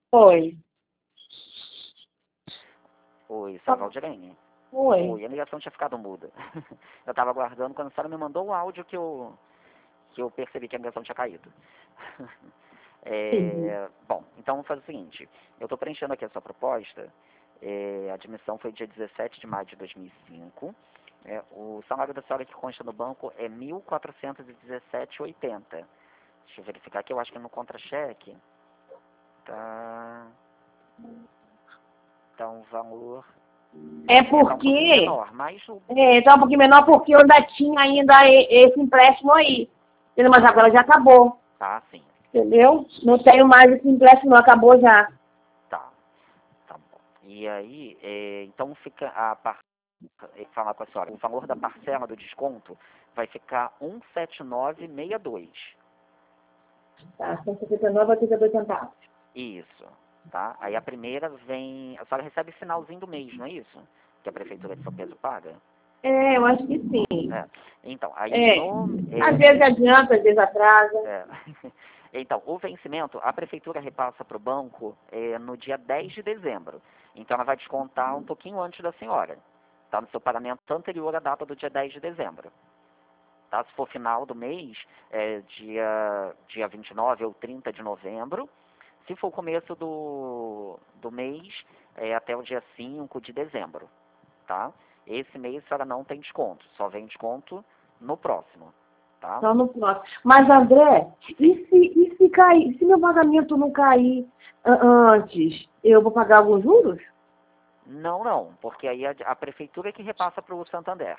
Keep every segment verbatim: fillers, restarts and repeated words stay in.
Oi. Oi, senhora Valdirene. Oi. Oi, a ligação tinha ficado muda. Eu estava aguardando quando a senhora me mandou o áudio que eu, que eu percebi que a ligação tinha caído. Uhum. É, bom, então vamos fazer o seguinte. Eu estou preenchendo aqui a sua proposta. É, a admissão foi dia dezessete de maio de dois mil e cinco. É, o salário da senhora que consta no banco é mil quatrocentos e dezessete reais e oitenta centavos. Deixa eu verificar aqui, eu acho que no contra-cheque tá, tá um valor... É É, tá um pouquinho porque... menor, mas o... É, tá um pouquinho menor porque eu ainda tinha ainda e- esse empréstimo aí. Entendeu? Mas agora já acabou. Ah, sim. Entendeu? Não tenho mais esse empréstimo, acabou já. Tá, tá bom. E aí, é, então fica a par... eh, falar com a senhora, o valor da parcela do desconto vai ficar cento e setenta e nove reais e sessenta e dois centavos. Tá, cento e setenta e nove reais e oitenta e dois centavos. Isso, tá? Aí a primeira vem, a senhora recebe finalzinho do mês, não é isso? Que a prefeitura de São Pedro paga? É, eu acho que sim. É. Então, aí É, no às é, vezes nesse adianta, às vezes atrasa. é. Então, o vencimento, a prefeitura repassa para o banco é, no dia dez de dezembro. Então, ela vai descontar um pouquinho antes da senhora. Tá no seu pagamento anterior à data do dia dez de dezembro. Tá? Se for final do mês, é dia, dia vinte e nove ou trinta de novembro. Se for o começo do, do mês, é até o dia cinco de dezembro. Tá? Esse mês a senhora não tem desconto, só vem desconto no próximo. Tá? Só no próximo. Mas, André, e se, e se cair, se meu pagamento não cair ah, antes, eu vou pagar alguns juros? Não, não, porque aí a, a prefeitura é que repassa para o Santander.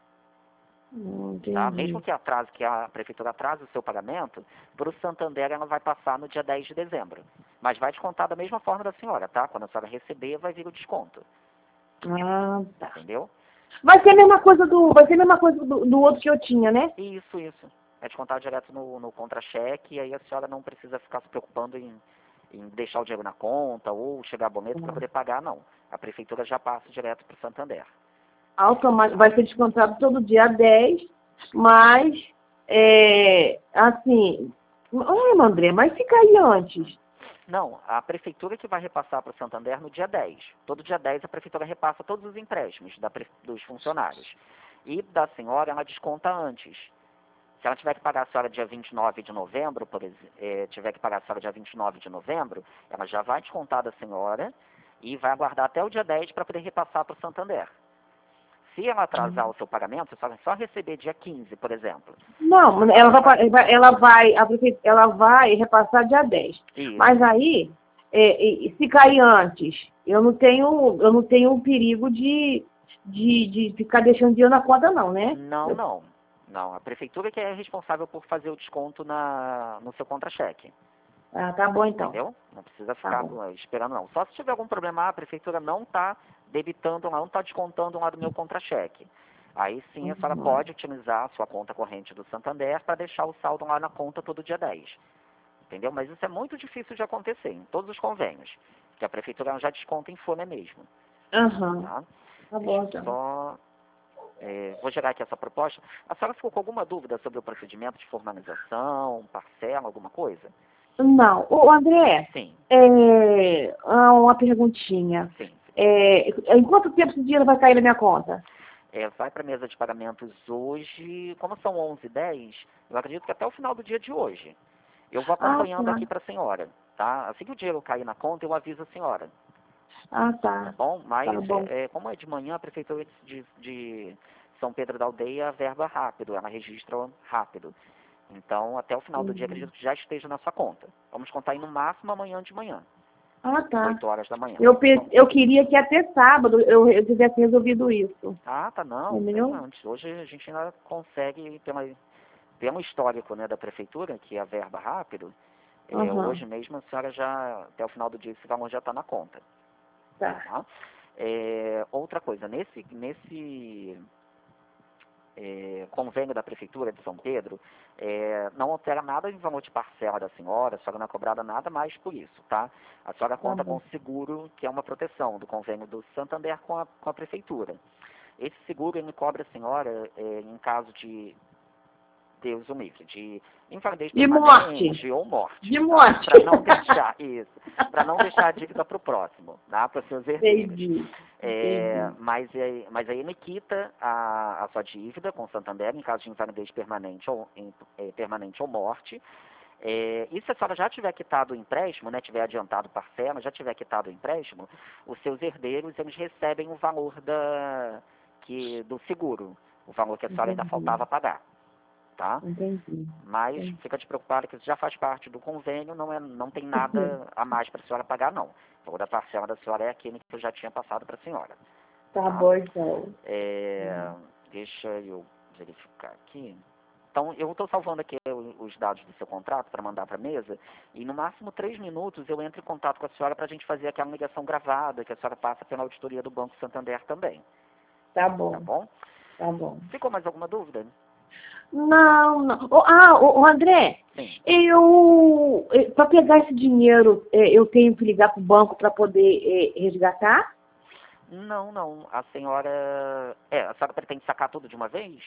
Não Tá? Mesmo entendi. que atrase, que a prefeitura atrase o seu pagamento, para o Santander ela vai passar no dia dez de dezembro. Mas vai descontar da mesma forma da senhora, tá? Quando a senhora receber, vai vir o desconto. Ah, tá. Entendeu? Vai ser a mesma coisa do, vai ser a mesma coisa do, do outro que eu tinha, né? Isso, isso. É descontar direto no, no contra-cheque e aí a senhora não precisa ficar se preocupando em, em deixar o dinheiro na conta ou chegar a boleto para poder pagar, não. A prefeitura já passa direto para o Santander. Automático, vai ser descontado todo dia dez, mas, é, assim, olha, André, mas se cair antes? Não, a prefeitura que vai repassar para o Santander no dia dez. Todo dia dez a prefeitura repassa todos os empréstimos da, dos funcionários. E da senhora, ela desconta antes. Se ela tiver que pagar a senhora dia vinte e nove de novembro, por exemplo, eh, tiver que pagar a senhora dia vinte e nove de novembro, ela já vai descontar da senhora e vai aguardar até o dia dez para poder repassar para o Santander. Se ela atrasar o seu pagamento, se ela só receber dia quinze, por exemplo. Não, ela vai, vai- ela vai, a prefeitura, ela vai repassar dia dez. Mas Isso. aí, é, e- se cair antes, eu não tenho, eu não tenho o perigo de, de, de ficar deixando dinheiro na conta, não, né? Não, Eu- não. Não, a prefeitura que é responsável por fazer o desconto na, no seu contra-cheque. ah, tá bom então. Entendeu? Não precisa Tá ficar bom. uh, esperando, não. Só se tiver algum problema, ah, a prefeitura não está debitando lá, não está descontando lá do meu contra-cheque. Aí sim a senhora Uhum. pode utilizar a sua conta corrente do Santander para deixar o saldo lá na conta todo dia dez. Entendeu? Mas isso é muito difícil de acontecer em todos os convênios. Que a prefeitura já desconta em folha mesmo. Aham. Tá? Tá Deixa bom eu então. só... é, vou gerar aqui essa proposta. A senhora ficou com alguma dúvida sobre o procedimento de formalização, parcela, alguma coisa? Não. Ô, André, Sim, é, ah, uma perguntinha. sim, sim. É, em quanto tempo esse dinheiro vai cair na minha conta? É, vai para a mesa de pagamentos hoje, como são onze e dez, eu acredito que até o final do dia de hoje. Eu vou Ah, acompanhando tá. aqui para a senhora, tá? Assim que o dinheiro cair na conta, eu aviso a senhora, Ah, tá tá. bom? Tá Mas, bom. é, é, como é de manhã, a Prefeitura de, de São Pedro da Aldeia verba rápido, ela registra rápido. Então, até o final do dia, Uhum. acredito que já esteja na sua conta. Vamos contar aí no máximo amanhã de manhã, Ah, tá. oito horas da manhã, Eu, tá pe- bom? eu queria que até sábado eu, eu tivesse resolvido isso. Ah, tá, não, bem Entendeu? antes. Hoje a gente ainda consegue, pela, pelo histórico, né, da prefeitura, que é a verba rápido, é, Aham. hoje mesmo a senhora já, até o final do dia, esse valor já está na conta. Tá. Tá? É, outra coisa, nesse, nesse é, convênio da prefeitura de São Pedro, é, não altera nada em valor de parcela da senhora, a senhora não é cobrada nada mais por isso, tá? A senhora Tá conta com bom. o seguro, que é uma proteção do convênio do Santander com a, com a prefeitura. Esse seguro ele cobre a senhora é, em caso de Deus o livre, de invalidez De permanente morte. ou morte. De morte. Para não deixar isso, para não deixar a dívida para o próximo, tá? Para os seus herdeiros. Entendi. É, Entendi. mas, aí- mas aí ele quita a, a sua dívida com o Santander em caso de invalidez permanente ou, em, é, permanente ou morte. É, e se a senhora já tiver quitado o empréstimo, né, tiver adiantado parcela, já tiver quitado o empréstimo, os seus herdeiros eles recebem o valor da, que, do seguro, o valor que a senhora ainda Entendi. faltava pagar, tá? Entendi. Mas Entendi. fica despreocupada que isso já faz parte do convênio, não, é, não tem nada a mais para a senhora pagar, não. O valor da parcela da senhora é aquele que eu já tinha passado para a senhora. Tá Tá? bom, então. É, deixa eu verificar aqui. Então, eu estou salvando aqui os dados do seu contrato para mandar para a mesa, e no máximo três minutos eu entro em contato com a senhora para a gente fazer aquela ligação gravada que a senhora passa pela auditoria do Banco Santander também. Tá bom. Tá bom? Tá bom. Ficou mais alguma dúvida? Não, não. Ô, ah, o André, Sim. eu, para pegar esse dinheiro, eh, eu tenho que ligar para o banco para poder eh, resgatar? Não, não. A senhora... É, a senhora pretende sacar tudo de uma vez?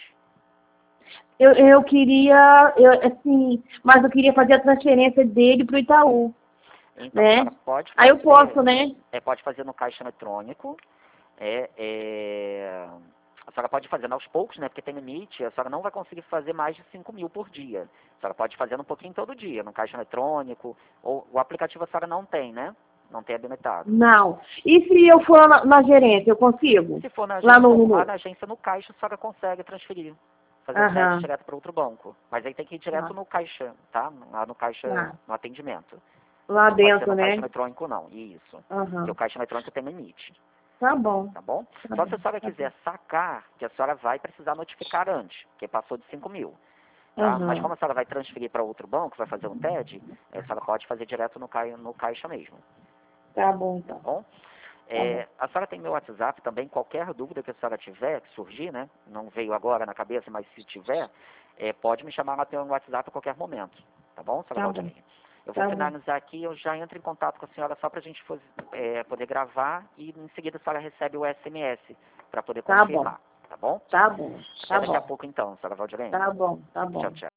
Eu, eu queria, eu, assim, mas eu queria fazer a transferência dele para o Itaú, Então, né? a senhora pode Aí eu fazer... posso, né? É, pode fazer no caixa eletrônico. É, é, a senhora pode fazer aos poucos, né? Porque tem limite. A senhora não vai conseguir fazer mais de cinco mil por dia. A senhora pode fazer um pouquinho todo dia, no caixa eletrônico. Ou o aplicativo a senhora não tem, né? Não tem habilitado. Não. E se eu for na, na gerência, eu consigo? Se for na Lá agência, no... lá no... na agência, no caixa, a senhora consegue transferir. Fazer o Aham. TED direto para outro banco. Mas aí tem que ir direto Tá. no caixa, tá? Lá no caixa, Tá. no atendimento. Lá Não pode ser dentro, no caixa né? eletrônico, não. Isso. Porque Aham. o caixa eletrônico tem limite. Tá bom. Tá bom? Tá Só bom. se a senhora Tá quiser sacar, que a senhora vai precisar notificar antes, que passou de cinco mil. Tá? Mas Aham. como a senhora vai transferir para outro banco, vai fazer um TED, a senhora pode fazer direto no, cai, no caixa mesmo. Tá bom, Tá então. bom? É, a senhora tem meu WhatsApp também, qualquer dúvida que a senhora tiver, que surgir, né? Não veio agora na cabeça, mas se tiver, é, pode me chamar lá pelo WhatsApp a qualquer momento. Tá bom, senhora Tá Valdirene? bom. Eu vou Tá bom. finalizar aqui, eu já entro em contato com a senhora só para a gente é, poder gravar e em seguida a senhora recebe o S M S para poder Tá bom. confirmar. Tá bom? Tá bom. Até Tá daqui a bom. pouco então, senhora Valdirene. Tá bom. Tá bom. Tchau, tchau.